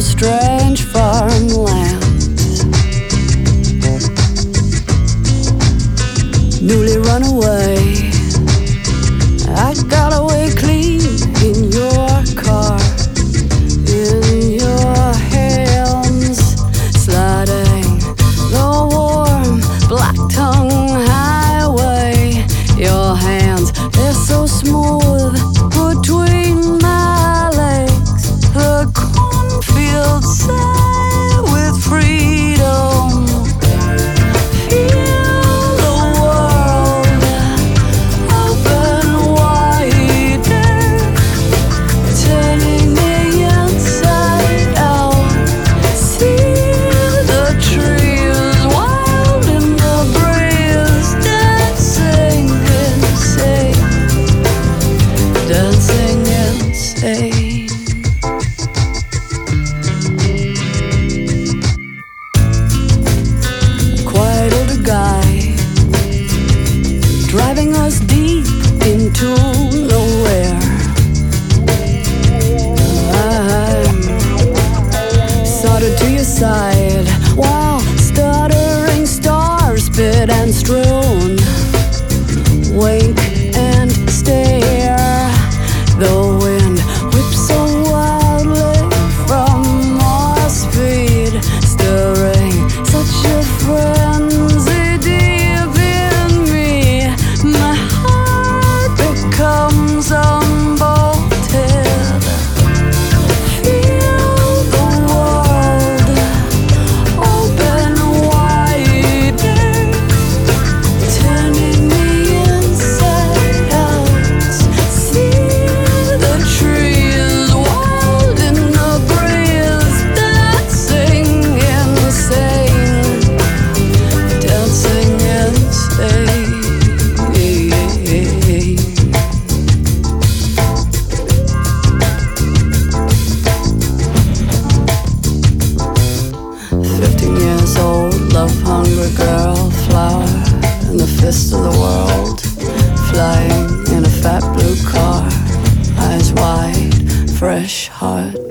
strange farmlands, newly run away. I got away clean in your car, in your hands, sliding the warm black tongue highway. Your hands, they're so smooth between my legs. The cornfields sigh with freedom. Feel the world open wider, turning me inside out. See the trees wild in the breeze, dancing insane, dancing insane. Quiet older guy, driving us deep into nowhere. I'm soldered to your side while stuttering stars spit and strewn. Wink and stare. The wind whips so wildly from our speed, stirring such a frenzy deep in me. My heart becomes unbolted. Feel the world open wider, turning me inside out. See the trees wild in the breeze, dancing insane, dancing insane. 15 years old, love-hungry girl, flower in the fist of the world, flying in a fat blue car, eyes wide, fresh heart